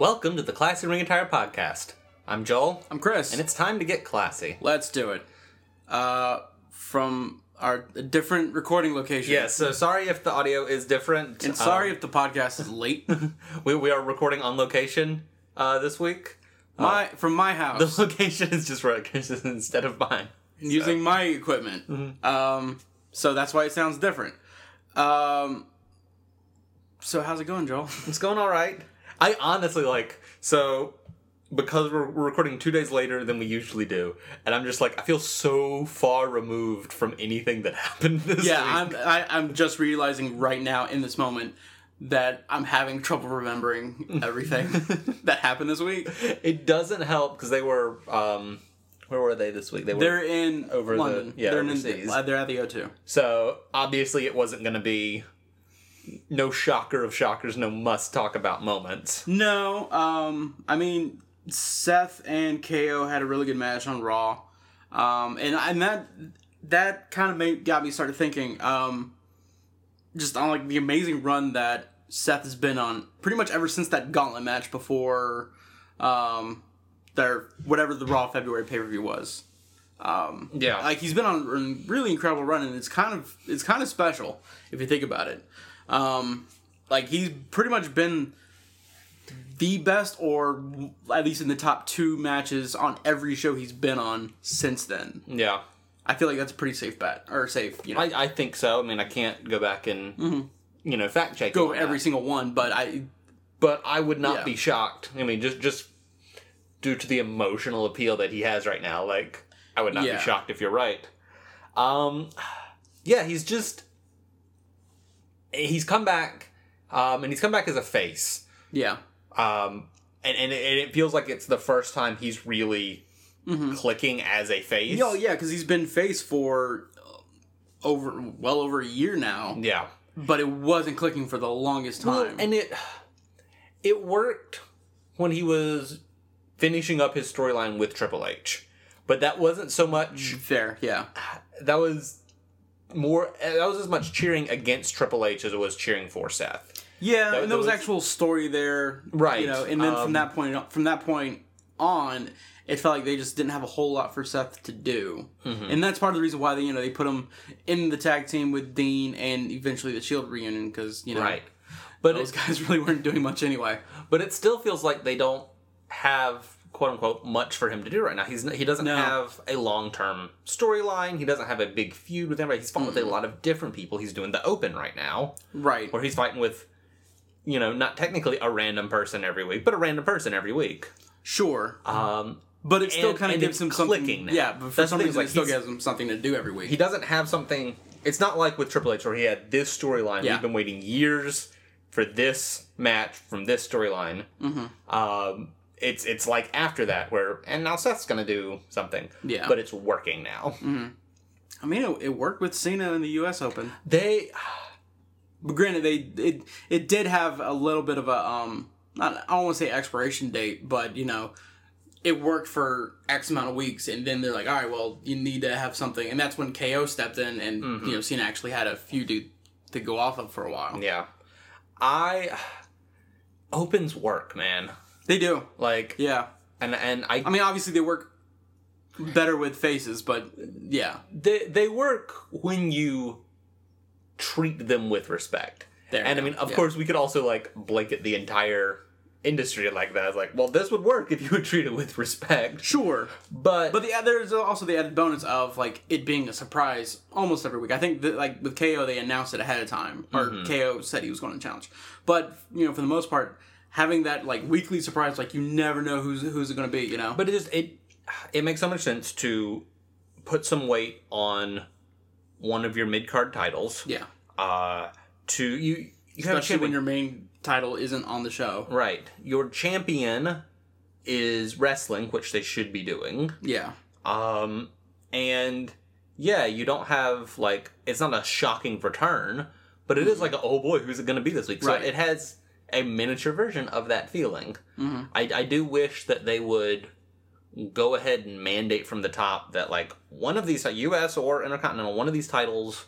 Welcome to the Classy Ring Attire Podcast. I'm Joel. I'm Chris. And it's time to get classy. Let's do it. From our different recording location. Yes, so sorry if the audio is different. And sorry if the podcast is late. we are recording on location this week. From my house. The location is just Rutgers instead of mine. Using my equipment. Mm-hmm. So that's why it sounds different. So how's it going, Joel? It's going all right. I honestly because we're recording 2 days later than we usually do, and I'm just I feel so far removed from anything that happened this week. Yeah, I'm just realizing right now in this moment that I'm having trouble remembering everything that happened this week. It doesn't help because they were, where were they this week? They're in London. They're overseas. They're at the O2. So obviously it wasn't going to be no shocker of shockers, no must talk about moments. No, I mean, Seth and KO had a really good match on Raw, and that kind of got me started thinking, just on the amazing run that Seth has been on, pretty much ever since that Gauntlet match before, their whatever the Raw February pay-per-view was. He's been on a really incredible run, and it's kind of special if you think about it. He's pretty much been the best, or at least in the top 2 matches on every show he's been on since then. Yeah. I feel like that's a pretty safe bet. Or safe, I think so. I mean, I can't go back and, fact check go every single one, but I would not be shocked. I mean, just due to the emotional appeal that he has right now, I would not be shocked if you're right. He's come back, and he's come back as a face. Yeah. And it feels like it's the first time he's really clicking as a face. Yeah, because he's been face for well over a year now. Yeah. But it wasn't clicking for the longest time. Well, and it worked when he was finishing up his storyline with Triple H. But that wasn't so much... Fair, yeah. That was as much cheering against Triple H as it was cheering for Seth. Yeah, and there was actual story there, right? And then from that point on, it felt like they just didn't have a whole lot for Seth to do, and that's part of the reason why they put him in the tag team with Dean and eventually the Shield reunion because right. But those guys really weren't doing much anyway. But it still feels like they don't have, quote unquote, much for him to do right now. He doesn't have a long-term storyline. He doesn't have a big feud with anybody. He's fighting with a lot of different people. He's doing the Open right now, right? Where he's fighting with, not technically a random person every week, but a random person every week. Sure. But it still kind of gives him something. Now. Yeah, but for some reason it still gives him something to do every week. He doesn't have something. It's not like with Triple H where he had this storyline. Yeah. We've been waiting years for this match from this storyline. It's like after that and now Seth's gonna do something. Yeah. But it's working now. Mm-hmm. I mean, it worked with Cena in the U.S. Open. But granted, it did have a little bit of a I don't want to say expiration date, but it worked for X amount of weeks, and then they're like, all right, well, you need to have something, and that's when KO stepped in, and Cena actually had a feud to go off of for a while. Yeah, Opens work, man. They do. Yeah, and I mean, obviously they work better with faces, but yeah, they work when you treat them with respect. I mean, of course, we could also blanket the entire industry like that. It's well, this would work if you would treat it with respect. Sure, but there's also the added bonus of it being a surprise almost every week. I think that with KO they announced it ahead of time, or KO said he was going to challenge. But for the most part, having that weekly surprise, you never know who's it going to be. But it makes so much sense to put some weight on one of your mid-card titles. Yeah. You especially when your main title isn't on the show. Right. Your champion is wrestling, which they should be doing. Yeah. And yeah, you don't have it's not a shocking return, but it is oh boy, who's it going to be this week? So it has a miniature version of that feeling. I do wish that they would go ahead and mandate from the top that one of these U.S. or Intercontinental, one of these titles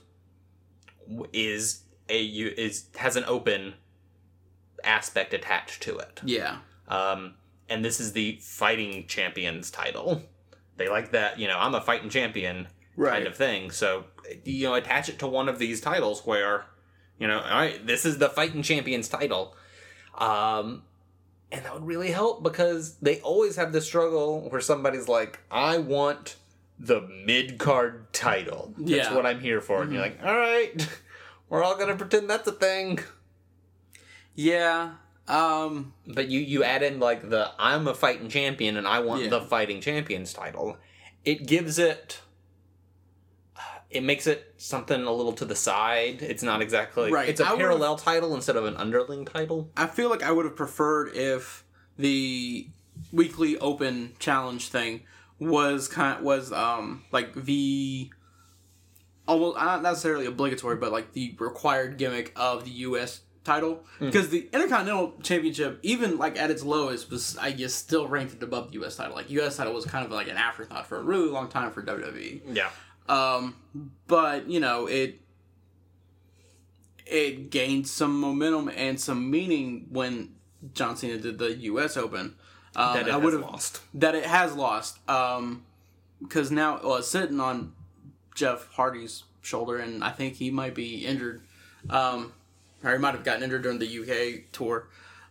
has an open aspect attached to it. Yeah. And this is the fighting champions title. They like that, I'm a fighting champion kind of thing. So, attach it to one of these titles where, all right, this is the fighting champions title. And that would really help because they always have this struggle where somebody's like, I want the mid-card title. That's what I'm here for. And you're like, all right, we're all going to pretend that's a thing. Yeah. But you add in like I'm a fighting champion and I want the fighting champions title. It gives it makes it something a little to the side. It's not exactly it's a parallel title instead of an underling title. I feel like I would have preferred if the weekly open challenge thing was like the almost not necessarily obligatory, but like the required gimmick of the US title, because the Intercontinental Championship, even like at its lowest, was I guess still ranked above the US title. Like US title was kind of like an afterthought for a really long time for WWE. Yeah. But it gained some momentum and some meaning when John Cena did the US Open. That it has lost. Because now it's sitting on Jeff Hardy's shoulder, and I think he might be injured. Or he might have gotten injured during the UK tour.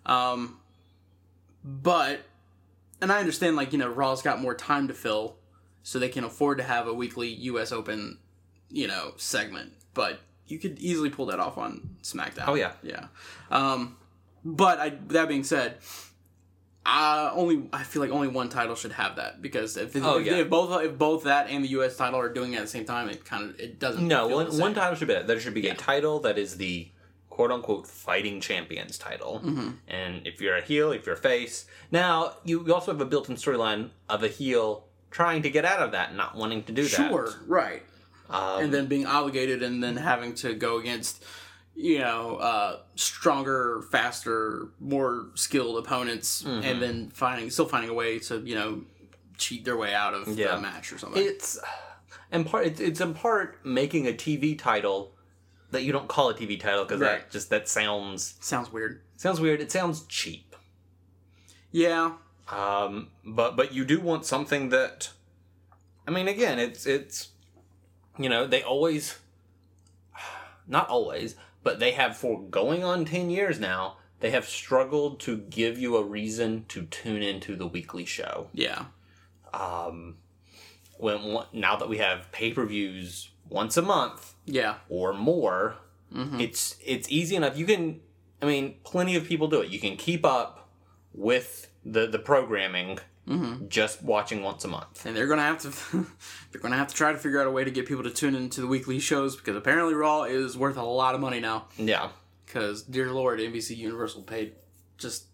But, and I understand, Raw's got more time to fill, so they can afford to have a weekly US Open, segment. But you could easily pull that off on SmackDown. Oh, yeah. Yeah. But that being said, I feel like only one title should have that, because if both that and the US title are doing it at the same time, it doesn't. No, one title should be that. There should be a title that is the quote unquote fighting champions title, and if you're a heel, if you're a face, now you also have a built-in storyline of a heel trying to get out of that, not wanting to do that. Sure, right, and then being obligated, and then having to go against stronger, faster, more skilled opponents, and then still finding a way to cheat their way out of the match or something. It's in part making a TV title that you don't call a TV title, because that sounds weird. Sounds weird. It sounds cheap. Yeah. But you do want something that, I mean, again, it's they always, not always, but they have, for going on 10 years now, they have struggled to give you a reason to tune into the weekly show. Yeah. Now that we have pay-per-views once a month, or more, it's easy enough. You can, plenty of people do it. You can keep up with the programming just watching once a month. And they're gonna have to try to figure out a way to get people to tune into the weekly shows, because apparently Raw is worth a lot of money now. Yeah. Because, dear Lord, NBC Universal paid just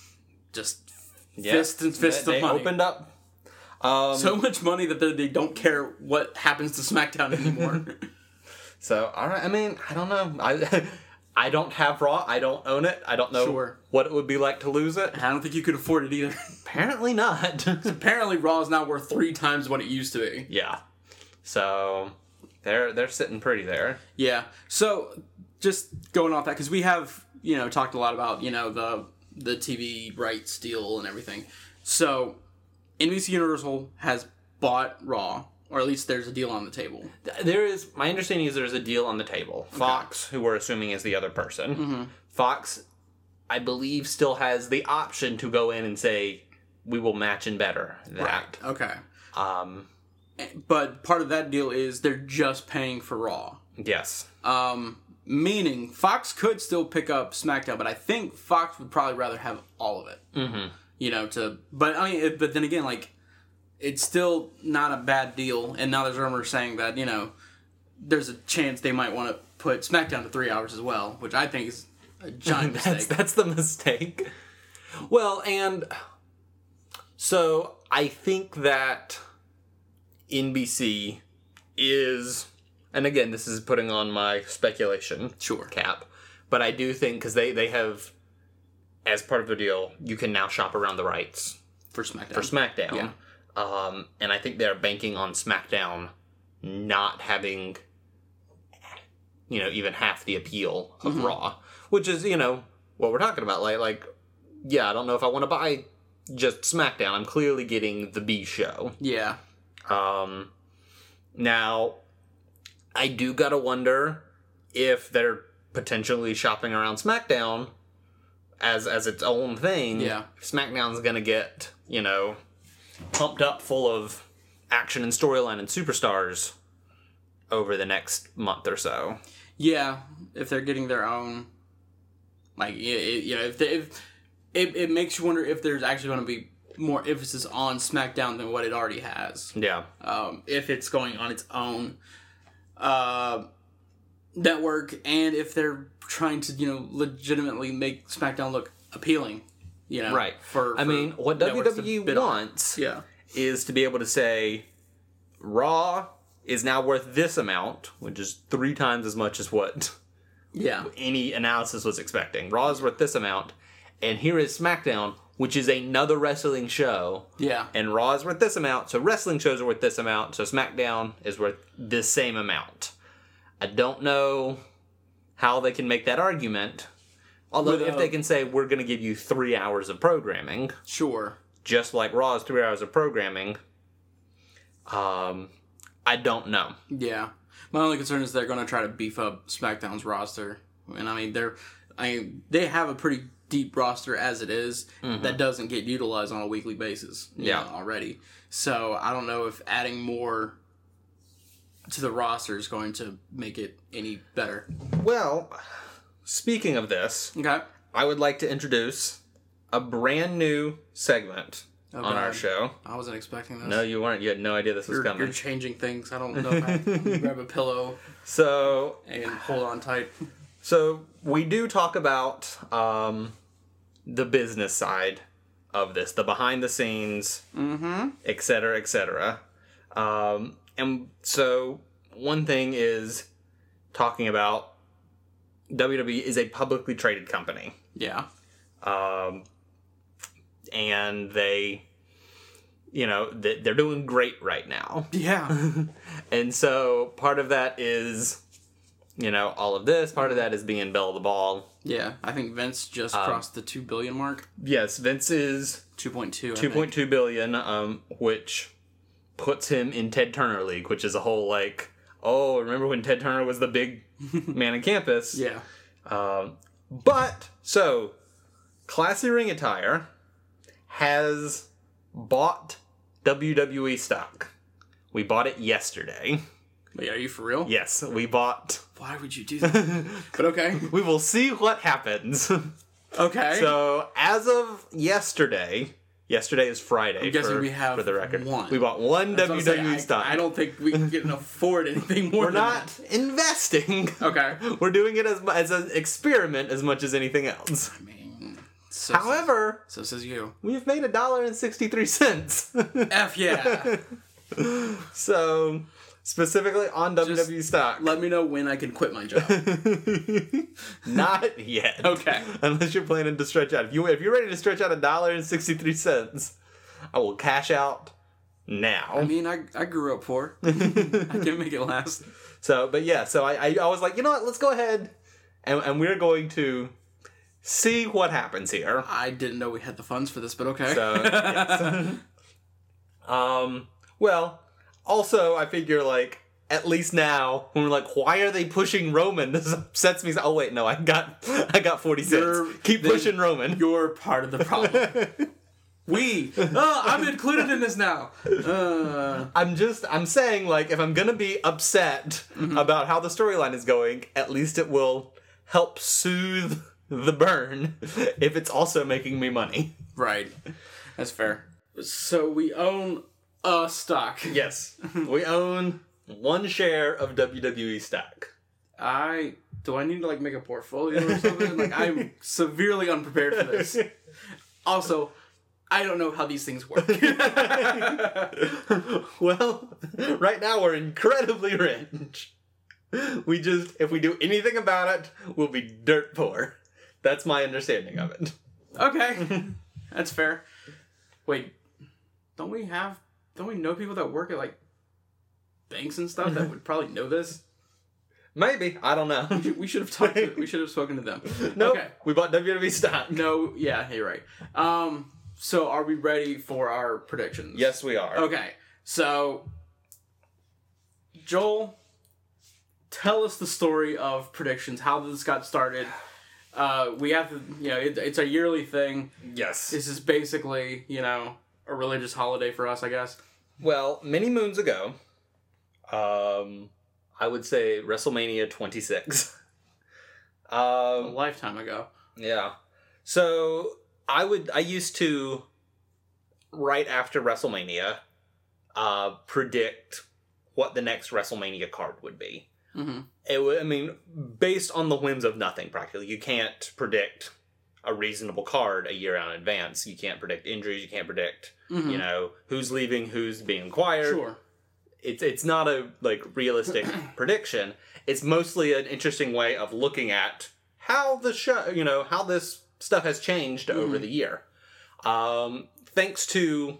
fists and fists of money. They opened up so much money that they don't care what happens to SmackDown anymore. So, all right. I don't know. I don't have Raw. I don't own it. I don't know what it would be like to lose it. I don't think you could afford it either. Apparently not. Apparently Raw is now worth 3 times what it used to be. Yeah. So, they're sitting pretty there. Yeah. So, just going off that, because we have, talked a lot about, the TV rights deal and everything. So, NBC Universal has bought Raw, or at least there's a deal on the table. My understanding is there's a deal on the table. Okay. Fox, who we're assuming is the other person, Fox, I believe, still has the option to go in and say, we will match and better that. Right. Okay. But part of that deal is they're just paying for Raw. Yes. Meaning Fox could still pick up SmackDown, but I think Fox would probably rather have all of it. Mm-hmm. But then again, it's still not a bad deal. And now there's rumors saying that, there's a chance they might want to put SmackDown to 3 hours as well, which I think is a giant mistake. That's the mistake. Well, and so I think that NBC is, and again, this is putting on my speculation cap, but I do think, because they have, as part of the deal, you can now shop around the rights for SmackDown. Yeah. And I think they're banking on SmackDown not having, even half the appeal of Raw, which is, what we're talking about. Like yeah, I don't know if I want to buy just SmackDown. I'm clearly getting the B show. Yeah. Now, I do gotta wonder if they're potentially shopping around SmackDown as its own thing. Yeah. SmackDown's gonna get, pumped up full of action and storyline and superstars over the next month or so. Yeah, if they're getting their own, it makes you wonder if there's actually going to be more emphasis on SmackDown than what it already has. Yeah. If it's going on its own network, and if they're trying to, legitimately make SmackDown look appealing, Right. For I mean, what WWE wants is to be able to say, Raw is now worth this amount, which is 3 times as much as what any analysis was expecting. Raw is worth this amount, and here is SmackDown, which is another wrestling show. Yeah. And Raw is worth this amount, so wrestling shows are worth this amount, so SmackDown is worth this same amount. I don't know how they can make that argument. Although if they can say, we're going to give you 3 hours of programming. Sure. Just like Raw's 3 hours of programming. I don't know. Yeah. My only concern is they're going to try to beef up SmackDown's roster. And they have a pretty deep roster as it is that doesn't get utilized on a weekly basis already. So I don't know if adding more to the roster is going to make it any better. Well, speaking of this, I would like to introduce a brand new segment on our show. I wasn't expecting this. No, you weren't. You had no idea this was coming. You're changing things. I don't know if I can grab a pillow and hold on tight. So we do talk about the business side of this, the behind the scenes, et cetera, et cetera. And so one thing is talking about WWE is a publicly traded company. Yeah. And they, they're doing great right now. Yeah. And so part of that is, all of this. Part of that is being Belle of the Ball. Yeah. I think Vince just crossed the 2 billion mark. Yes, Vince is 2.2. 2.2 billion, which puts him in Ted Turner League, which is a whole remember when Ted Turner was the big man on campus? Yeah. But, so, Classy Ring Attire has bought WWE stock. We bought it yesterday. Wait, are you for real? Yes, we bought... Why would you do that? But okay. We will see what happens. Okay. So, as of yesterday is Friday. I'm guessing we have for the record. one. We bought one WWE stock. I don't think we can afford anything more. We're not investing. Okay. We're doing it as an experiment as much as anything else. I mean, however, so says you. We've made $1.63. F yeah. So, specifically on WWE stock. Let me know when I can quit my job. Not yet. Okay. Unless you're planning to stretch out. If you're ready to stretch out $1.63, I will cash out now. I mean, I grew up poor. I can make it last. So, but yeah, so I was like, you know what, let's go ahead and we're going to see what happens here. I didn't know we had the funds for this, but okay. So, yes. Well, also, I figure, at least now, when we're like, why are they pushing Roman? This upsets me. Oh, wait, no, I got 40 cents. Keep pushing Roman. You're part of the problem. I'm included in this now. I'm saying, if I'm gonna be upset about how the storyline is going, at least it will help soothe the burn if it's also making me money. Right. That's fair. So we own a stock. Yes. We own 1 share of WWE stock. Do I need to make a portfolio or something? I'm severely unprepared for this. Also, I don't know how these things work. Well, right now we're incredibly rich. If we do anything about it, we'll be dirt poor. That's my understanding of it. Okay. That's fair. Wait, don't we know people that work at banks and stuff that would probably know this? Maybe. I don't know. We should have talked. We should have spoken to them. No, Okay. we bought WWE stock. No. Yeah. You're right. So are we ready for our predictions? Yes, we are. Okay. So, Joel, tell us the story of predictions. How this got started. We have to. It's a yearly thing. Yes. This is basically a religious holiday for us, I guess. Well, many moons ago, I would say WrestleMania 26. A lifetime ago. Yeah. So I used to, right after WrestleMania, predict what the next WrestleMania card would be. Mm-hmm. Based on the whims of nothing, practically. You can't predict a reasonable card a year out in advance. You can't predict injuries. You can't predict, who's leaving, who's being acquired. Sure. It's not a realistic prediction. It's mostly an interesting way of looking at how the show, how this stuff has changed over the year. Thanks to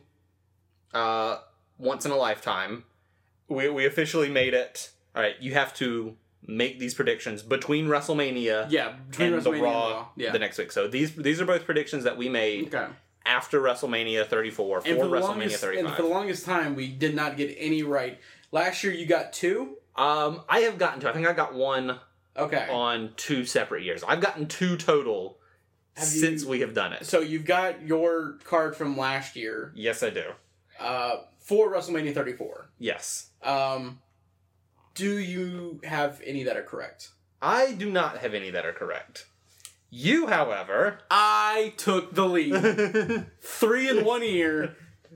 Once in a Lifetime, we officially made it. All right, you have to make these predictions between WrestleMania and the Raw the next week. So these are both predictions that we made after WrestleMania 34 for WrestleMania 35. And for the longest time, we did not get any right. Last year, you got 2? I have gotten 2. I think I got 1 on 2 separate years. I've gotten 2 total since we have done it. So you've got your card from last year. Yes, I do. For WrestleMania 34. Yes. Do you have any that are correct? I do not have any that are correct. You, however... I took the lead. 3 in 1 year.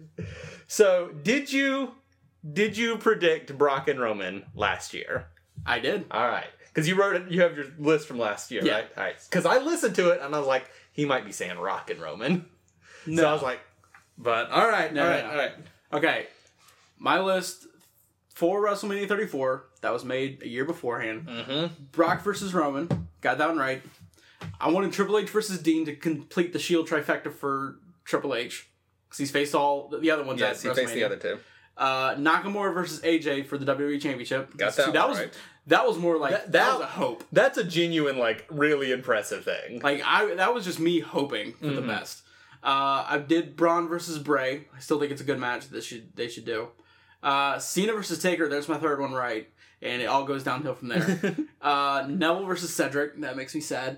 So, did you predict Brock and Roman last year? I did. All right. Because you have your list from last year, right? All right. Because I listened to it, and I was like, he might be saying Rock and Roman. No. So I was like, but... All right. Okay. My list for WrestleMania 34, that was made a year beforehand. Mm-hmm. Brock versus Roman. Got that one right. I wanted Triple H versus Dean to complete the Shield trifecta for Triple H. Because he's faced all the other ones at WrestleMania. Yes, he faced the other 2. Nakamura versus AJ for the WWE Championship. Got that one right. That was more like... That was a hope. That's a genuine, really impressive thing. That was just me hoping for the best. I did Braun versus Bray. I still think it's a good match that they should do. Cena versus Taker, there's my 3rd one right. And it all goes downhill from there. Neville versus Cedric, that makes me sad.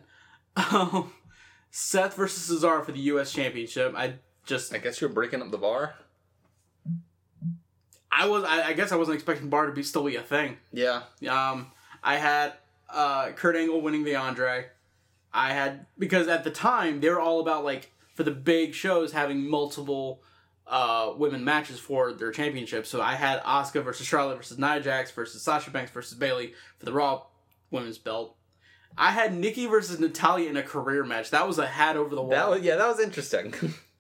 Seth versus Cesaro for the U.S. Championship. I guess you're breaking up the bar. I guess I wasn't expecting bar to still be a thing. Yeah. I had Kurt Angle winning the Andre. Because at the time they were all about for the big shows having multiple women matches for their championships. So I had Asuka versus Charlotte versus Nia Jax versus Sasha Banks versus Bayley for the Raw Women's belt. I had Nikki versus Natalya in a career match. That was a hat over the wall. That was interesting.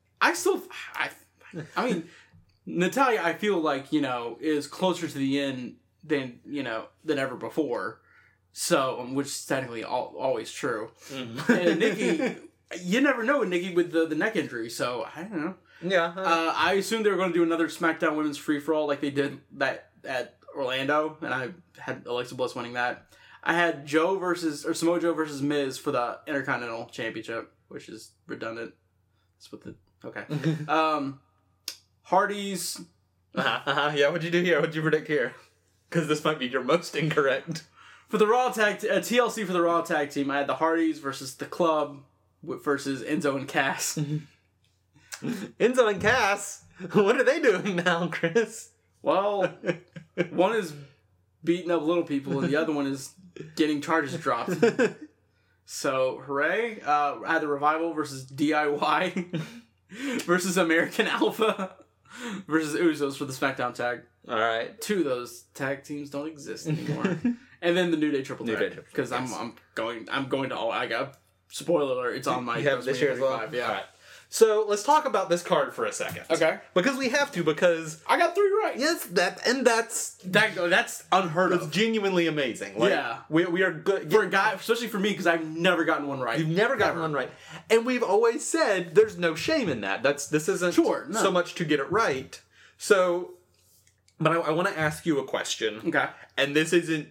Natalya, I feel like, is closer to the end than ever before. So, which is technically always true. Mm-hmm. And Nikki, you never know with Nikki with the neck injury, so I don't know. Yeah. I assumed they were going to do another SmackDown Women's Free-For-All like they did that at Orlando, and I had Alexa Bliss winning that. I had Samoa Joe versus Miz for the Intercontinental Championship, which is redundant. That's what okay. Hardys. Yeah, what'd you do here? What'd you predict here? Because this might be your most incorrect. For the Raw TLC for the Raw Tag Team, I had the Hardys versus the Club versus Enzo and Cass. Enzo and Cass? What are they doing now, Chris? Well, one is beating up little people and the other one is getting charges dropped. So, hooray. I had the Revival versus DIY versus American Alpha versus Usos for the SmackDown tag. All right. 2 of those tag teams don't exist anymore. And then the New Day Triple Threat. Because I'm going to all... I got... Spoiler alert, it's on my... You have this year as well? Yeah. All right. So, let's talk about this card for a second. Okay. Because we have to, because... I got 3 right. Yes, that's unheard of. It's genuinely amazing. Yeah. We are good... For a guy, especially for me, because I've never gotten one right. You've never gotten one right. And we've always said there's no shame in that. This isn't so much to get it right. So... But I want to ask you a question. Okay. And this isn't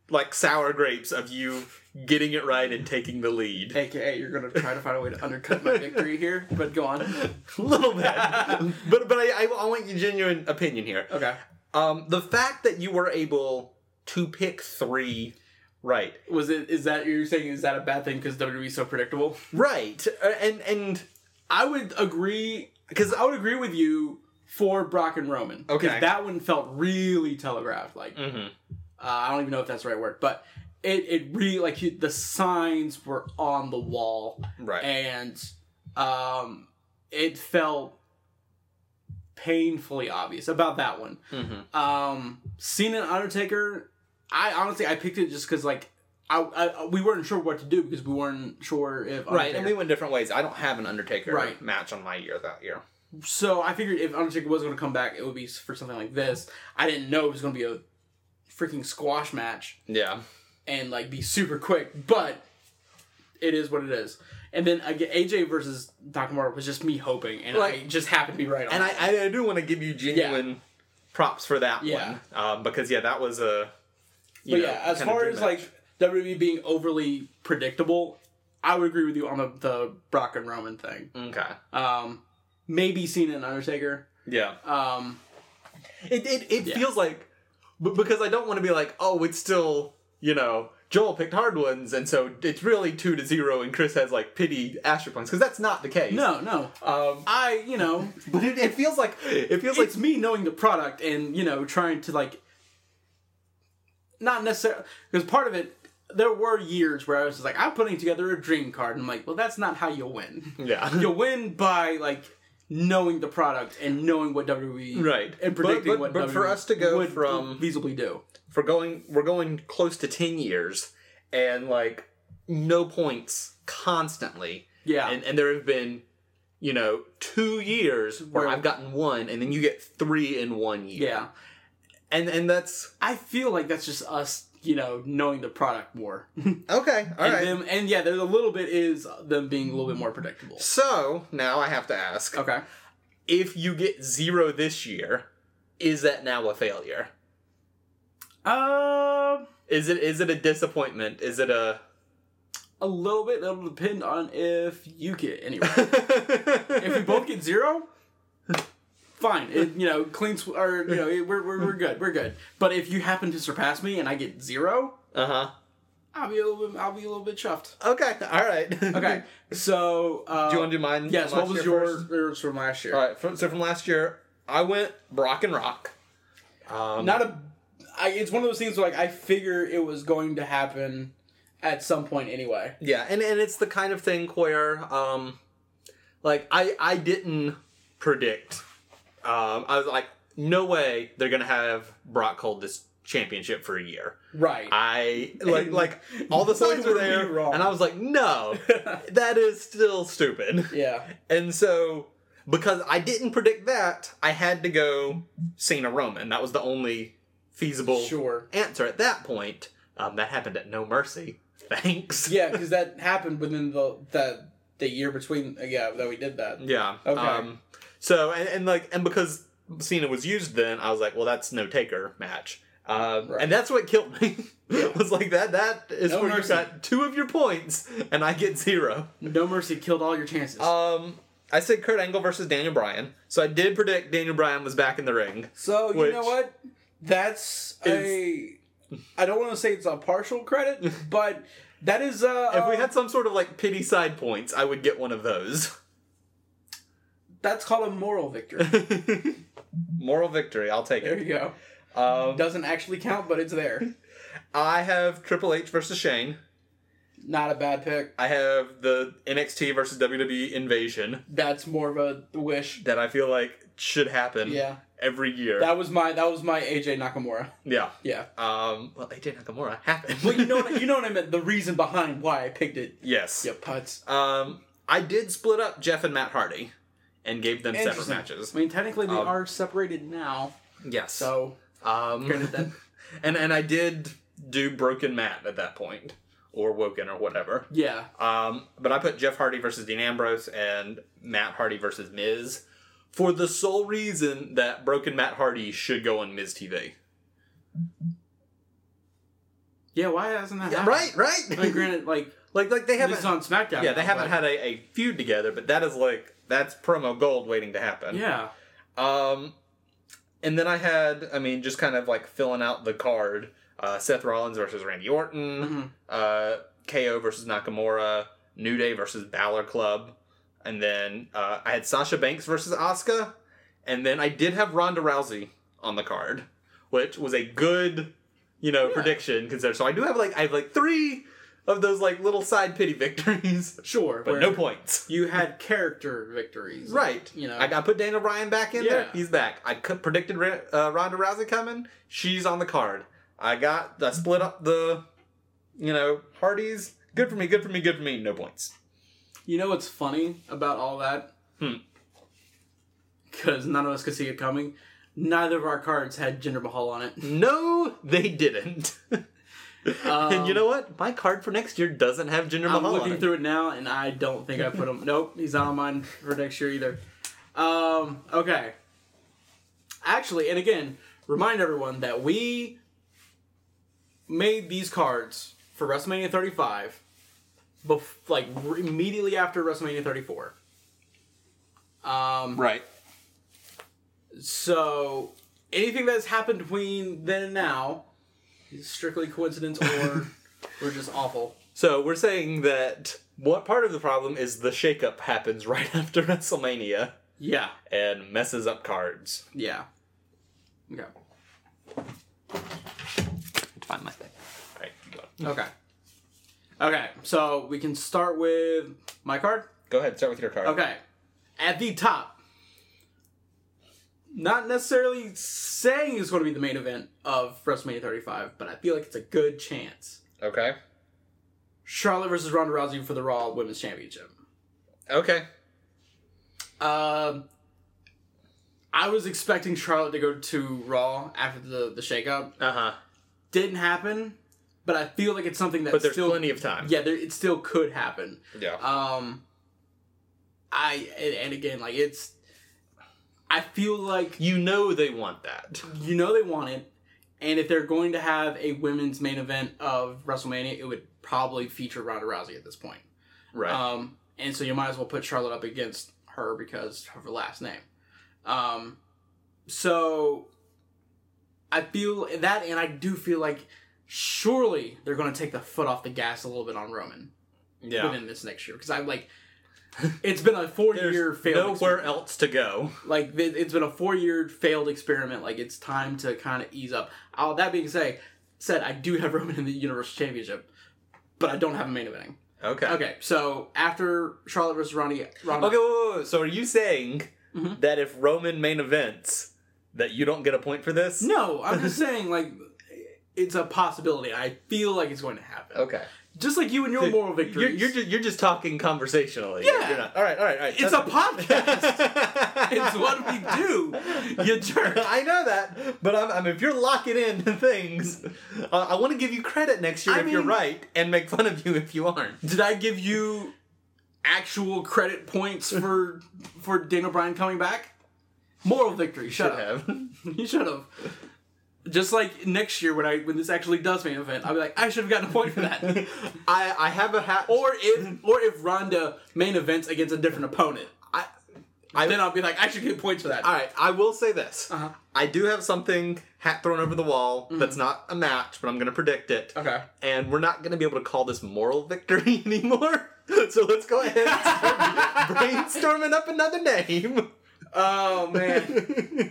like sour grapes of you getting it right and taking the lead. AKA, you're gonna try to find a way to undercut my victory here, but go on. A little bit. but I want your genuine opinion here. Okay. The fact that you were able to pick 3 right. Is that you're saying, is that a bad thing because WWE is so predictable? Right. And I would agree, because I would agree with you for Brock and Roman. Okay. Because that one felt really telegraphed. Like, I don't even know if that's the right word, but it really, like, the signs were on the wall. Right. And it felt painfully obvious about that one. Cena and Undertaker, I picked it just because, like, we weren't sure what to do because we weren't sure if Undertaker... Right, and we went different ways. I don't have an Undertaker match on my year that year. So I figured if Undertaker was going to come back, it would be for something like this. I didn't know it was going to be a freaking squash match. Yeah. And, like, be super quick, but it is what it is. And then again, AJ versus Nakamura was just me hoping, and I just happened to be right on. And I do want to give you genuine props for that one. Because, that was a... as far as, like, WWE being overly predictable, I would agree with you on the Brock and Roman thing. Okay. Maybe Cena and Undertaker. Yeah. It feels like... Because I don't want to be like, oh, it's still, Joel picked hard ones, and so it's really 2-0, and Chris has, like, pity asterisk points, because that's not the case. No. But it feels like... It's me knowing the product and, trying to, like... Not necessarily... Because part of it, there were years where I was just like, I'm putting together a dream card, and I'm like, well, that's not how you'll win. Yeah. You'll win by, like... knowing the product and knowing what WWE and predicting what WWE but for us to go would from feasibly do. We're going close to 10 years and like no points constantly. Yeah. And there have been 2 years where I've gotten 1 and then you get 3 in 1 year. Yeah. And that's I feel like that's just us knowing the product more. Okay, all right. There's a little bit is them being a little bit more predictable. So, now I have to ask. Okay. If you get 0 this year, is that now a failure? Is it a disappointment? Is it a little bit? It'll depend on if you get anywhere. If we both get 0, fine. Clean or we're good. We're good. But if you happen to surpass me and I get 0, I'll be a little bit chuffed. Okay. All right. Okay. So do you want to do mine? Yes. What was yours from last year? All right. So from last year, I went Brock and Rock. It's one of those things where like I figure it was going to happen at some point anyway. Yeah, and it's the kind of thing where I didn't predict. I was like, no way they're gonna have Brock hold this championship for a year. Right. I like all the signs were there, and I was like, no, that is still stupid. Yeah. And so because I didn't predict that, I had to go Cena Roman. That was the only feasible answer at that point. That happened at No Mercy. Thanks. Yeah, because that happened within the year between that we did that. Yeah. Okay. So and because Cena was used then, I was like, well, that's no Taker match. And that's what killed me. Was like that is No where Mercy. you got 2 of your points and I get 0. No Mercy killed all your chances. I said Kurt Angle versus Daniel Bryan. So I did predict Daniel Bryan was back in the ring. So you know what? That's I don't want to say it's a partial credit, but that is if we had some sort of like pity side points, I would get one of those. That's called a moral victory. Moral victory, I'll take There it. you go. Doesn't actually count, but it's there. I have Triple H versus Shane. Not a bad pick. I have the NXT versus WWE Invasion. That's more of a wish. That I feel like should happen every year. That was my AJ Nakamura. Yeah. Yeah. Well, AJ Nakamura happened. Well, you know what I meant. The reason behind why I picked it. Yes. Yeah, putz. I did split up Jeff and Matt Hardy and gave them separate matches. I mean, technically they are separated now. Yes. So, granted that. and I did do Broken Matt at that point. Or Woken or whatever. Yeah. But I put Jeff Hardy versus Dean Ambrose and Matt Hardy versus Miz for the sole reason that Broken Matt Hardy should go on Miz TV. Yeah, why hasn't that happened? Right. I mean, granted, like they haven't. this is on SmackDown. Yeah, now, they haven't had a feud together, but that's promo gold waiting to happen. Yeah. And then I had, just kind of like filling out the card. Seth Rollins versus Randy Orton. KO versus Nakamura. New Day versus Balor Club. And then I had Sasha Banks versus Asuka. And then I did have Ronda Rousey on the card, which was a good, prediction considered. So I do have I have 3 of those little side pity victories. Sure. But no points. You had character victories. Right. I put Daniel Bryan back in there. He's back. I predicted Ronda Rousey coming. She's on the card. I split up the, Hardys. Good for me. No points. You know what's funny about all that? Because none of us could see it coming. Neither of our cards had Jinder Mahal on it. No, they didn't. And you know what? My card for next year doesn't have Jinder Mahal on it. I'm looking through it now, and I don't think I put him. Nope, he's not on mine for next year either. Okay. Actually, and again, remind everyone that we made these cards for WrestleMania 35 immediately after WrestleMania 34. Right. So, anything that's happened between then and now is strictly coincidence or we're just awful. So, we're saying that what part of the problem is the shakeup happens right after WrestleMania. Yeah. And messes up cards. Yeah. Okay. Find my thing. Alright, keep going. Okay, so we can start with my card? Go ahead, start with your card. Okay. At the top, not necessarily saying it's going to be the main event of WrestleMania 35, but I feel like it's a good chance. Okay. Charlotte versus Ronda Rousey for the Raw Women's Championship. Okay. I was expecting Charlotte to go to Raw after the shakeup. Uh-huh. Didn't happen, but I feel like it's something that But there's plenty of time. Yeah, it still could happen. Yeah. I feel like they want that. They want it, and if they're going to have a women's main event of WrestleMania, it would probably feature Ronda Rousey at this point. Right. And so you might as well put Charlotte up against her because of her last name. So I feel that, and I do feel like surely they're going to take the foot off the gas a little bit on Roman. Yeah. Within this next year, because I'm like, it's been a 4-year failed nowhere experiment. else to go. It's been a 4-year failed experiment. It's time to kind of ease up. That being said, I do have Roman in the Universal Championship, but I don't have him main eventing. Okay, so after Charlotte versus Ronda... Okay, wait. So are you saying that if Roman main events, that you don't get a point for this? No, I'm just saying, it's a possibility. I feel like it's going to happen. Okay. Just like you and your moral victories. You're just talking conversationally. Yeah. You're not. All right. It's a podcast. It's what we do. You jerk. I know that, but if you're locking in things, I want to give you credit next year if you're right, and make fun of you if you aren't. Did I give you actual credit points for Daniel Bryan coming back? Moral victory. Shut up. You should have. Just like next year when this actually does main event, I'll be like, I should have gotten a point for that. I have a hat. Or if Ronda main events against a different opponent, then I'll be like, I should get points for that. All right, I will say this. I do have something hat thrown over the wall that's not a match, but I'm going to predict it. Okay. And we're not going to be able to call this moral victory anymore. So let's go ahead and start brainstorming up another name. Oh man.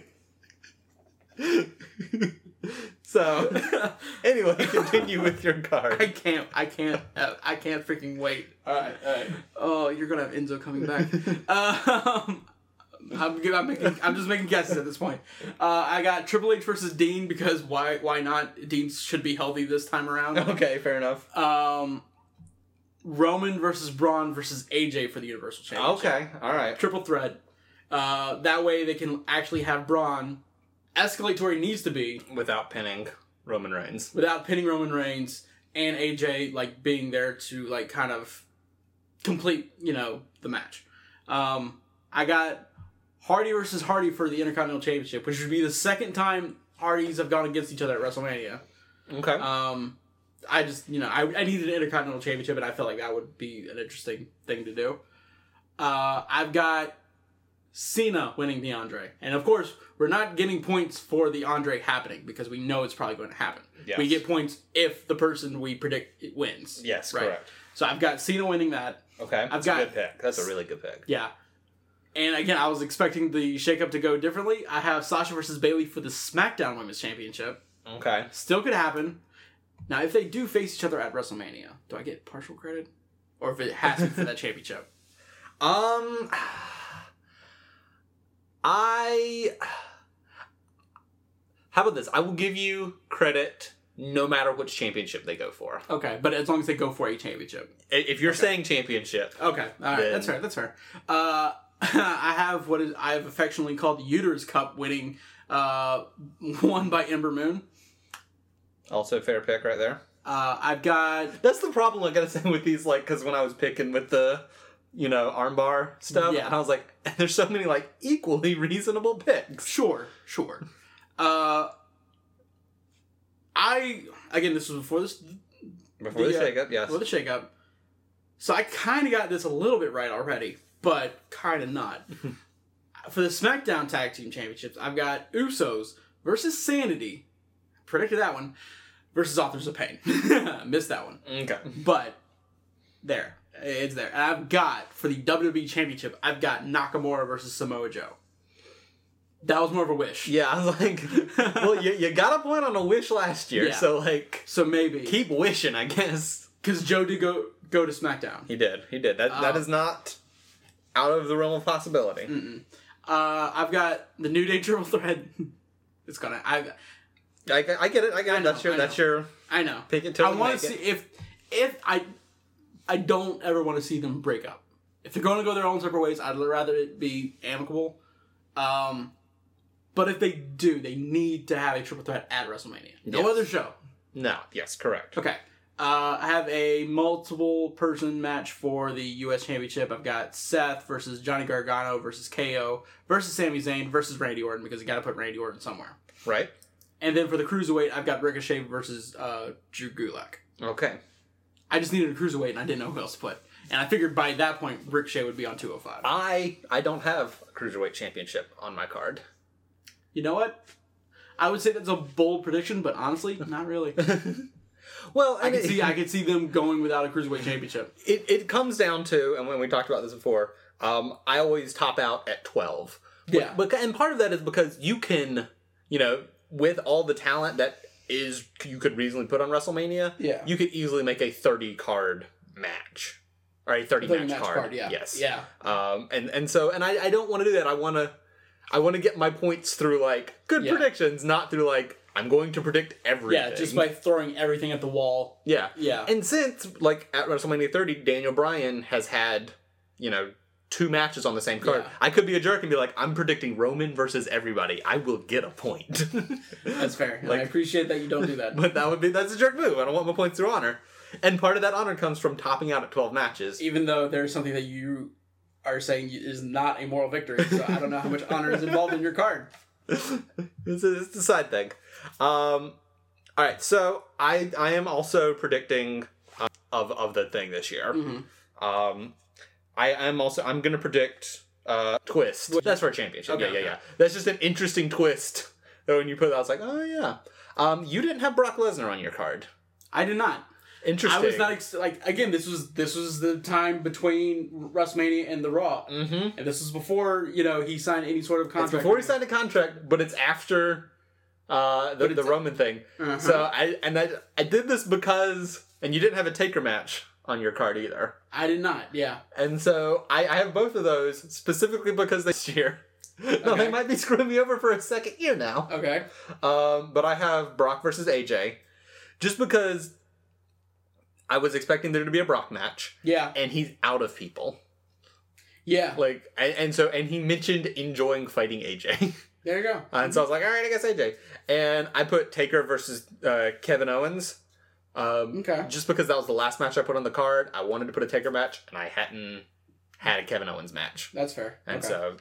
So, anyway, continue with your card. I can't freaking wait. All right. Oh, you're gonna have Enzo coming back. I'm just making guesses at this point. I got Triple H versus Dean because why not? Dean should be healthy this time around. Okay, fair enough. Roman versus Braun versus AJ for the Universal Championship. Okay, all right. Triple threat. That way they can actually have Braun escalate to where he needs to be without pinning Roman Reigns. And AJ being there to kind of complete the match. I got Hardy versus Hardy for the Intercontinental Championship, which would be the second time Hardys have gone against each other at WrestleMania. Okay. I needed an Intercontinental Championship, and I felt like that would be an interesting thing to do. I've got Cena winning the Andre. And of course, we're not getting points for the Andre happening because we know it's probably going to happen. Yes. We get points if the person we predict wins. Yes, right? Correct. So I've got Cena winning that. Okay, that's a good pick. That's a really good pick. Yeah. And again, I was expecting the shakeup to go differently. I have Sasha versus Bayley for the SmackDown Women's Championship. Okay. Still could happen. Now, if they do face each other at WrestleMania, do I get partial credit? Or if it has to be for that championship? How about this? I will give you credit no matter which championship they go for. Okay, but as long as they go for a championship. If you're saying championship. Okay, all right, that's fair. I have what I have affectionately called the Uterus Cup winning, won by Ember Moon. Also fair pick right there. I've got... That's the problem I gotta say with these, like, because when I was picking with the, armbar stuff, and I was like, there's so many, like, equally reasonable picks. Sure. Again, this was before this... Before the shakeup, yes. Before the shakeup. So I kind of got this a little bit right already, but kind of not. For the SmackDown Tag Team Championships, I've got Usos versus Sanity. Predicted that one. Versus Authors of Pain. Missed that one. Okay. But, there. It's there. And I've got, for the WWE Championship, I've got Nakamura versus Samoa Joe. That was more of a wish. Yeah, I was like, well, you got a point on a wish last year, so maybe. Keep wishing, I guess. Because Joe did go to SmackDown. He did. That is not out of the realm of possibility. I've got the New Day Triple Threat. It's gonna... I get it. I get it. That's your... I know. Pick it till I want to see if I don't ever want to see them break up. If they're going to go their own separate ways, I'd rather it be amicable. But if they do, they need to have a triple threat at WrestleMania. No other show. No. Yes, correct. Okay. I have a multiple person match for the U.S. Championship. I've got Seth versus Johnny Gargano versus KO versus Sami Zayn versus Randy Orton because you got to put Randy Orton somewhere. Right. And then for the Cruiserweight, I've got Ricochet versus Drew Gulak. Okay. I just needed a Cruiserweight and I didn't know who else to put. And I figured by that point, Ricochet would be on 205. I don't have a Cruiserweight Championship on my card. You know what? I would say that's a bold prediction, but honestly, not really. Well, I could see them going without a Cruiserweight Championship. It comes down to, and when we talked about this before, I always top out at 12. Yeah. And part of that is because you can, with all the talent that you could reasonably put on WrestleMania, you could easily make a 30-card match. Or a 30-match card. Yeah. Yes. Yeah. And I don't want to do that. I want to get my points through, good predictions, not through, I'm going to predict everything. Yeah, just by throwing everything at the wall. Yeah. Yeah. And since, at WrestleMania 30, Daniel Bryan has had, 2 matches on the same card, I could be a jerk and be like, I'm predicting Roman versus everybody. I will get a point. That's fair. I appreciate that you don't do that. But that's a jerk move. I don't want my points through honor. And part of that honor comes from topping out at 12 matches. Even though there's something that you are saying is not a moral victory, so I don't know how much honor is involved in your card. It's a side thing. All right, so I am also predicting of the thing this year. Mm-hmm. I'm going to predict Twist. That's for a championship. Okay, Yeah. That's just an interesting twist. That when you put that, I was like, oh yeah. You didn't have Brock Lesnar on your card. I did not. Interesting. I was not again. This was the time between WrestleMania and the Raw, and this was before he signed any sort of contract. It's before he signed a contract, but it's after the Roman thing. Uh-huh. So I did this because, and you didn't have a Taker match on your card either. I did not. Yeah. And so I have both of those specifically because this year. No, they might be screwing me over for a second year now. Okay. But I have Brock versus AJ, just because I was expecting there to be a Brock match. Yeah. And he's out of people. Yeah. And he mentioned enjoying fighting AJ. There you go. And so I was like, all right, I guess AJ. And I put Taker versus Kevin Owens. Okay. Just because that was the last match I put on the card. I wanted to put a Taker match, and I hadn't had a Kevin Owens match. That's fair. And so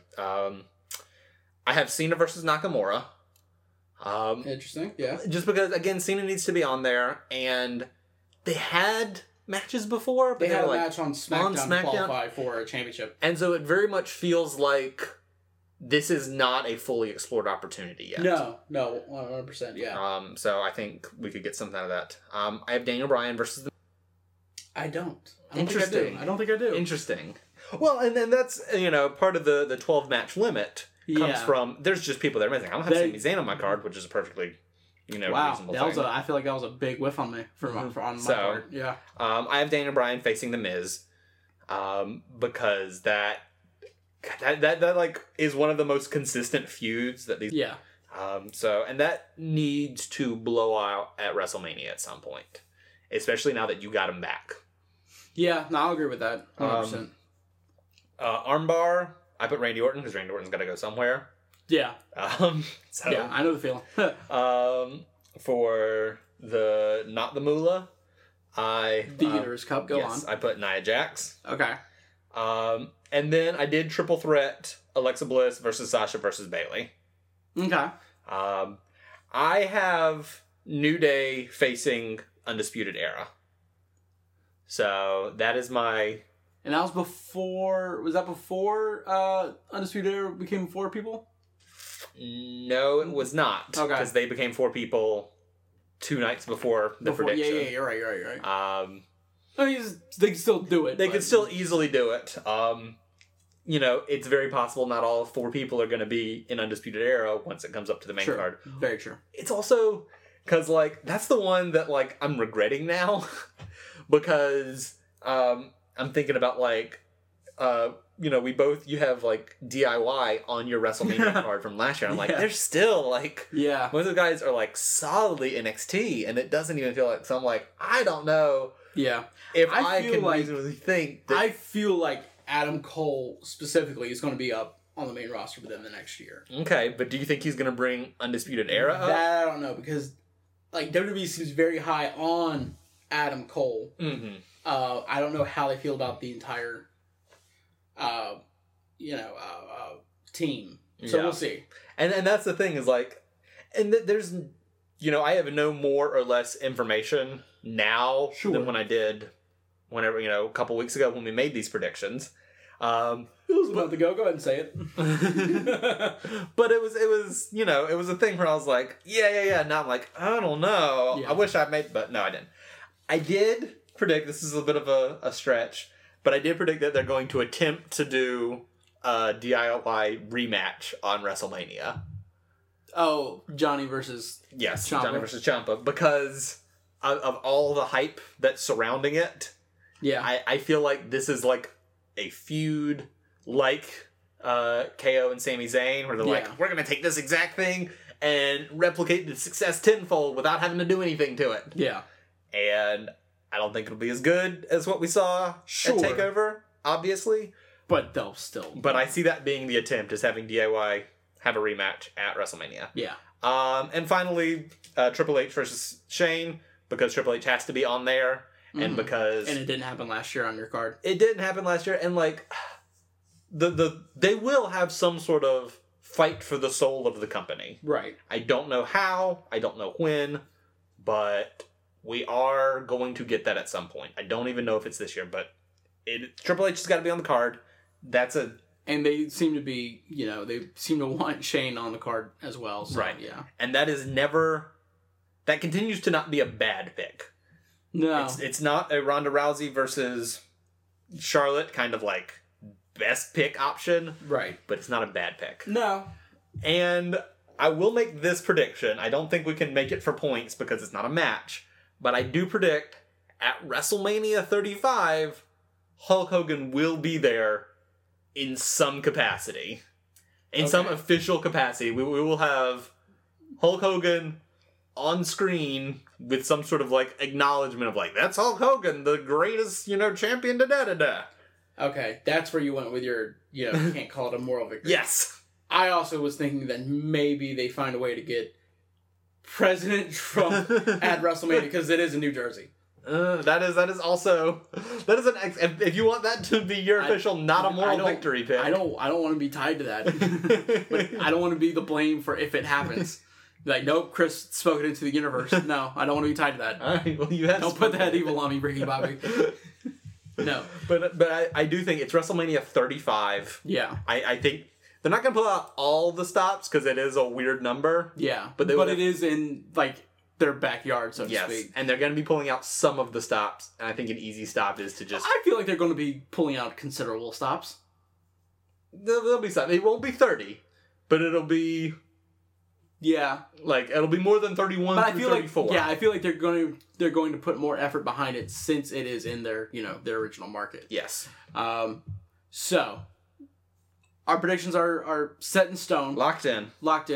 I have Cena versus Nakamura. Interesting, yeah. Just because, again, Cena needs to be on there, and they had matches before, but They had a like match on SmackDown to qualify for a championship. And so it very much feels like this is not a fully explored opportunity yet. No, 100%, yeah. So I think we could get something out of that. I have Daniel Bryan versus the... I don't. Interesting. I don't think I do. Interesting. Well, and then that's, part of the 12-match limit comes from... There's just people that are missing. I don't have Sami Zayn on my card, which is a perfectly... reasonable that thing. I feel like that was a big whiff on me on my part. Yeah. I have Daniel Bryan facing The Miz, because that like is one of the most consistent feuds that these. Yeah. And that needs to blow out at WrestleMania at some point, especially now that you got him back. Yeah, no, I'll agree with that. 100%. Armbar, I put Randy Orton because Randy Orton's got to go somewhere. Yeah. Yeah, I know the feeling. For the not the Moolah, the Eaters Cup. Go on. I put Nia Jax. Okay. And then I did triple threat Alexa Bliss versus Sasha versus Bayley. Okay. I have New Day facing Undisputed Era. So that is my. And that was before. Was that before Undisputed Era became 4 people? No, it was not. Okay. Because they became 4 people 2 nights before the prediction. Yeah, you're right. I mean, they can still do it. They could still easily do it. It's very possible not all 4 people are going to be in Undisputed Era once it comes up to the main card. Very true. It's also because, that's the one that, I'm regretting now. Because I'm thinking about, you have, DIY on your WrestleMania card from last year. I'm they're still, most of the guys are, solidly NXT, and it doesn't even feel like, so I'm I don't know. Yeah. If I can reasonably think that... I feel like Adam Cole, specifically, is going to be up on the main roster with them the next year. Okay, but do you think he's going to bring Undisputed Era up? That I don't know, because, WWE seems very high on Adam Cole. Mm-hmm. I don't know how they feel about the entire... team. So we'll see. And that's the thing is there's, I have no more or less information now than when I did a couple weeks ago when we made these predictions. It was about to go. Go ahead and say it. But it was it was a thing where I was yeah. Now I'm I don't know. Yeah. I wish I made, but no, I didn't. I did predict, this is a bit of a stretch, but I did predict that they're going to attempt to do a DIY rematch on WrestleMania. Oh, Johnny versus Ciampa. Johnny versus Ciampa, because of all the hype that's surrounding it. Yeah. I feel like this is a feud KO and Sami Zayn, where they're we're going to take this exact thing and replicate the success tenfold without having to do anything to it. Yeah. And I don't think it'll be as good as what we saw at TakeOver, obviously. But they'll still... But I see that being the attempt, is having DIY have a rematch at WrestleMania. Yeah. And finally, Triple H versus Shane, because Triple H has to be on there, and because... And it didn't happen last year on your card. It didn't happen last year, and they will have some sort of fight for the soul of the company. Right. I don't know how, I don't know when, but we are going to get that at some point. I don't even know if it's this year, but Triple H has got to be on the card. And they seem to be, they seem to want Shane on the card as well. So, right. Yeah. And that continues to not be a bad pick. No. It's not a Ronda Rousey versus Charlotte kind of best pick option. Right. But it's not a bad pick. No. And I will make this prediction. I don't think we can make it for points because it's not a match. But I do predict at WrestleMania 35, Hulk Hogan will be there in some capacity. In some official capacity. We will have Hulk Hogan on screen with some sort of acknowledgement of that's Hulk Hogan, the greatest, champion, da-da-da-da. Okay, that's where you went with your, you can't call it a moral victory. Yes. I also was thinking that maybe they find a way to get President Trump at WrestleMania, because it is in New Jersey. That is also if you want that to be your official not a moral victory pick. I don't want to be tied to that. But I don't want to be the blame for if it happens. Like, nope, Chris spoke it into the universe. No, I don't want to be tied to that. All right, well, you have Don't put that evil on me, Ricky Bobby. No. But I do think it's WrestleMania 35. Yeah. I think they're not going to pull out all the stops because it is a weird number. Yeah. But it is in, like, their backyard, so to speak. And they're going to be pulling out some of the stops. And I think an easy stop is to just... I feel like they're going to be pulling out considerable stops. There'll be some. It won't be 30, but it'll be... Yeah. Like, it'll be more than 31 but through I feel 34. Like, yeah, I feel like they're going to put more effort behind it since it is in their, their original market. Yes. So, our predictions are set in stone. Locked in.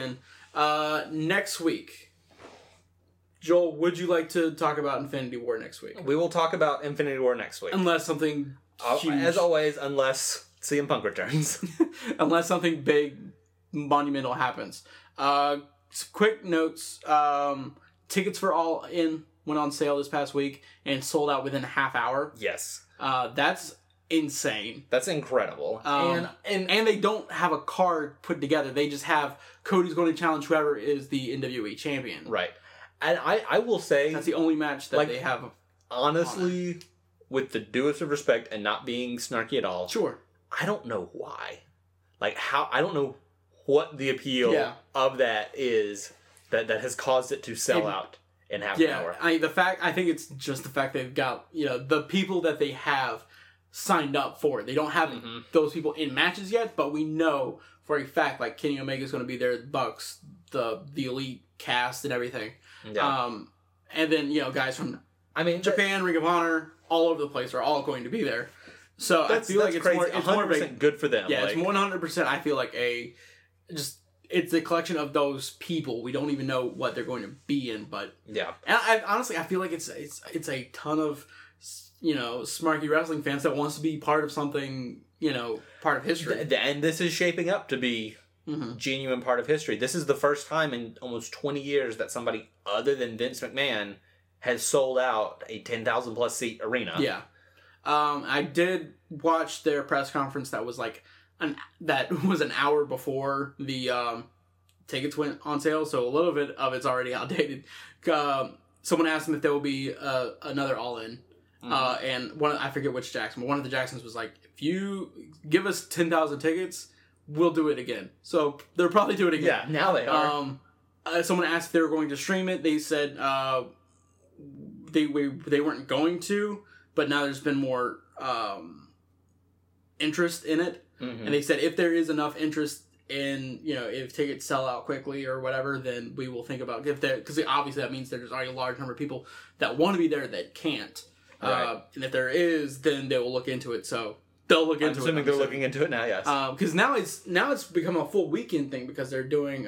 Next week, Joel, would you like to talk about Infinity War next week? We will talk about Infinity War next week. Unless something huge. As always, unless CM Punk returns. Unless something big, monumental happens. Some quick notes. Tickets for All In went on sale this past week and sold out within a half hour. Yes. That's insane. That's incredible. And they don't have a card put together. They just have Cody's going to challenge whoever is the NWE champion. Right. And I will say... That's the only match that they have. Honestly, with the due of respect and not being snarky at all... Sure. I don't know why. Like, how... I don't know what the appeal of that is that has caused it to sell out in half an hour. I think it's just the fact they've got, the people that they have signed up for it. They don't have those people in matches yet, but we know for a fact, like, Kenny Omega's going to be there, Bucks, the Elite cast and everything. Yeah. And then, guys from Japan, Ring of Honor, all over the place are all going to be there. So I feel like it's crazy. It's more of a, good for them. Yeah, it's 100%. I feel like it's a collection of those people. We don't even know what they're going to be in, but yeah. And honestly, I feel like it's a ton of smarky wrestling fans that wants to be part of something, part of history. And this is shaping up to be genuine part of history. This is the first time in almost 20 years that somebody other than Vince McMahon has sold out a 10,000 plus seat arena. Yeah. I did watch their press conference that was an hour before the tickets went on sale, so a little bit of it's already outdated. Someone asked them if there will be another All In, and I forget which Jackson, but one of the Jacksons was like, if you give us 10,000 tickets, we'll do it again. So they'll probably do it again. Yeah, now they are. Someone asked if they were going to stream it. They said they weren't going to, but now there's been more interest in it. And they said if there is enough interest in, if tickets sell out quickly or whatever, then we will think about because obviously that means there's already a large number of people that want to be there that can't. Right. And if there is, then they will look into it. So they'll look into it. Assuming they're looking into it now, yes. Because now it's become a full weekend thing because they're doing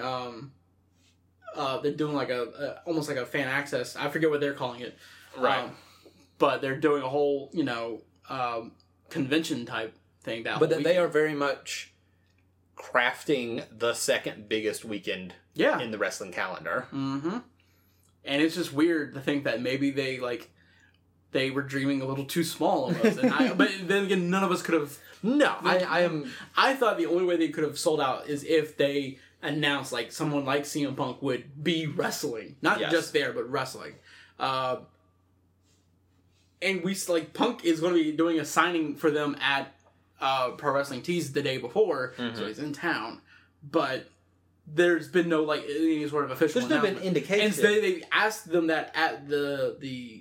like almost like a fan access. I forget what they're calling it. Right. But they're doing a whole convention type thing they are very much crafting the second biggest weekend in the wrestling calendar. Mm-hmm. And it's just weird to think that maybe they were dreaming a little too small almost. But then again, none of us could have. No, I thought the only way they could have sold out is if they announced someone like CM Punk would be wrestling, not just there, but wrestling. And Punk is going to be doing a signing for them at Pro Wrestling Tees the day before, so he's in town. But there's been no any sort of official. There's no been indication. And so they asked them that at the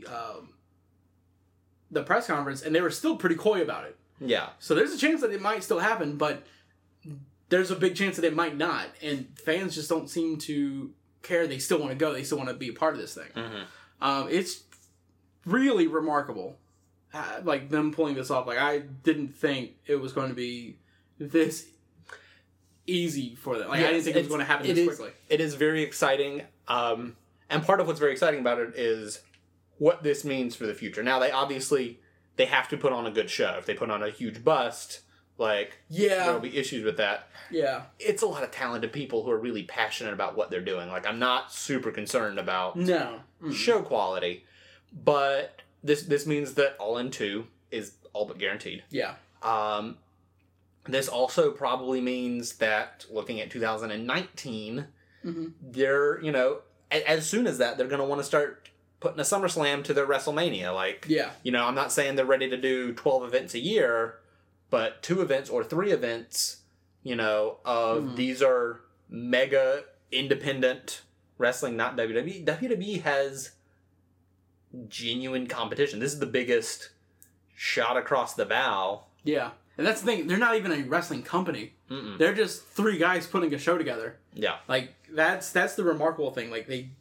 press conference, and they were still pretty coy about it. Yeah. So there's a chance that it might still happen, but there's a big chance that it might not. And fans just don't seem to care. They still want to go. They still want to be a part of this thing. It's really remarkable. Them pulling this off. I didn't think it was going to be this easy for them. I didn't think it was going to happen this quickly. It is very exciting. And part of what's very exciting about it is what this means for the future. Now, they have to put on a good show. If they put on a huge bust, there'll be issues with that. Yeah. It's a lot of talented people who are really passionate about what they're doing. I'm not super concerned about show quality, but this means that All In 2 is all but guaranteed. Yeah. This also probably means that looking at 2019, they're, as soon as that, they're going to want to start putting a SummerSlam to their WrestleMania. Like, I'm not saying they're ready to do 12 events a year, but 2 events or 3 events, these are mega independent wrestling, not WWE. WWE has genuine competition. This is the biggest shot across the bow. Yeah. And that's the thing. They're not even a wrestling company. Mm-mm. They're just 3 guys putting a show together. Yeah. Like, that's the remarkable thing. Like, they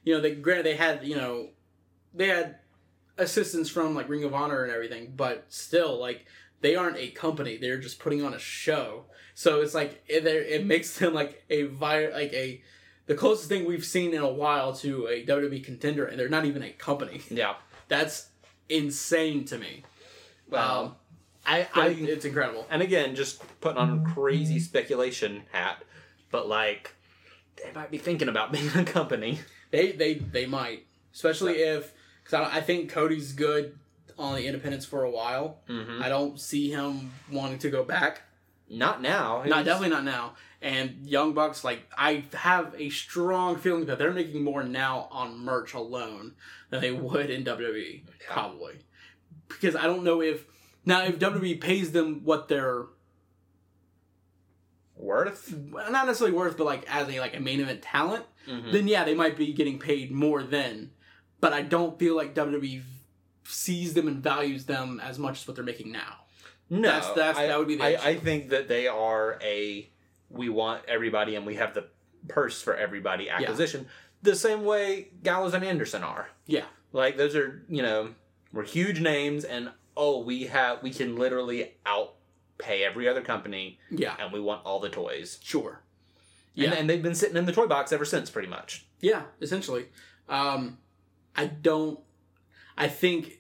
had assistance from, like, Ring of Honor and everything, but still, like, they aren't a company. They're just putting on a show. So it's like, it makes them, like, the closest thing we've seen in a while to a WWE contender, and they're not even a company. Yeah. That's insane to me. Well, it's incredible. And again, just putting on a crazy speculation hat, but like, they might be thinking about being a company. They might, especially if, because I think Cody's good on the independents for a while. Mm-hmm. I don't see him wanting to go back. Not now. Definitely not now. And Young Bucks, like, I have a strong feeling that they're making more now on merch alone than they would in WWE, probably. Because I don't know if WWE pays them what they're worth, not necessarily worth, but like as a main event talent, then yeah, they might be getting paid more then. But I don't feel like WWE sees them and values them as much as what they're making now. No, that would be the issue. I think that they are we want everybody and we have the purse for everybody acquisition. Yeah. The same way Gallows and Anderson are. Yeah. Like, those are, we're huge names, and we can literally outpay every other company. Yeah. And we want all the toys. Sure. Yeah. And they've been sitting in the toy box ever since, pretty much. Yeah, essentially. I don't think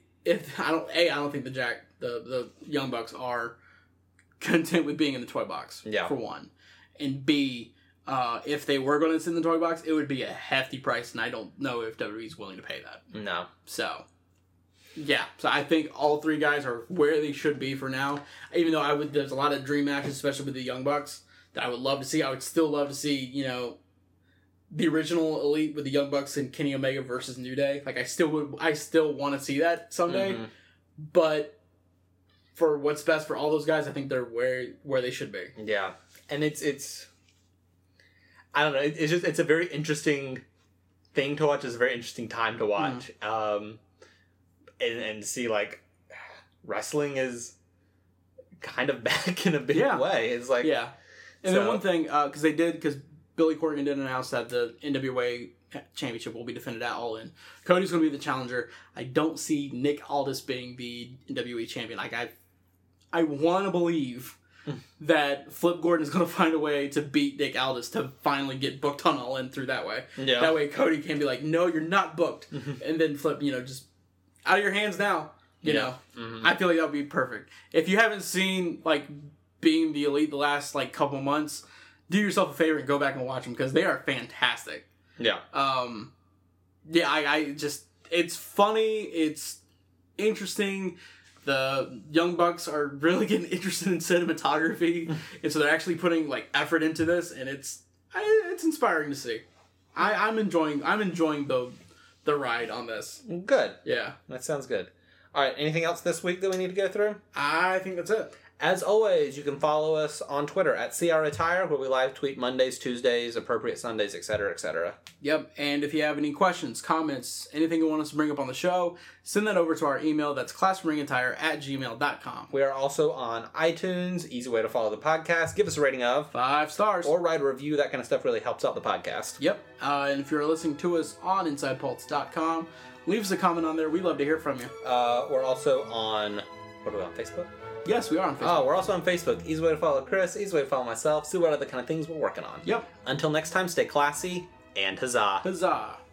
the Young Bucks are content with being in the toy box, for one. And B, if they were going to sit in the toy box, it would be a hefty price, and I don't know if WWE's willing to pay that. No. So, yeah. So I think all 3 guys are where they should be for now. Even though there's a lot of dream matches, especially with the Young Bucks, that I would love to see. I would still love to see, the original Elite with the Young Bucks and Kenny Omega versus New Day. Like, I still want to see that someday. Mm-hmm. But for what's best for all those guys, I think they're where they should be. Yeah. And it's I don't know, it's a very interesting thing to watch. It's a very interesting time to watch. And see, like, wrestling is kind of back in a big way. It's like, yeah. And then one thing, because Billy Corgan did announce that the NWA Championship will be defended at All In. Cody's going to be the challenger. I don't see Nick Aldis being the NWA champion. Like, I want to believe that Flip Gordon is going to find a way to beat Nick Aldis to finally get booked on All In through that way. Yeah. That way Cody can be like, no, you're not booked. And then Flip, just out of your hands now. You know. Mm-hmm. I feel like that would be perfect. If you haven't seen, like, Being the Elite the last, like, couple months, do yourself a favor and go back and watch them, because they are fantastic. Yeah. I just, it's funny, it's interesting. The Young Bucks are really getting interested in cinematography, and so they're actually putting, like, effort into this, and it's inspiring to see. I'm enjoying the ride on this. Good. Yeah. That sounds good. All right, anything else this week that we need to go through? I think that's it. As always, you can follow us on Twitter at CRAttire, where we live tweet Mondays, Tuesdays, appropriate Sundays, etc., etc. Yep, and if you have any questions, comments, anything you want us to bring up on the show, send that over to our email. That's classroomringattire@gmail.com. We are also on iTunes, easy way to follow the podcast. Give us a rating of 5 stars. Or write a review. That kind of stuff really helps out the podcast. Yep, and if you're listening to us on InsidePulse.com, leave us a comment on there. We'd love to hear from you. We're also on, what are we on, Facebook? Yes, we are on Facebook. Oh, we're also on Facebook. Easy way to follow Chris, easy way to follow myself, see what other kind of things we're working on. Yep. Until next time, stay classy, and huzzah. Huzzah.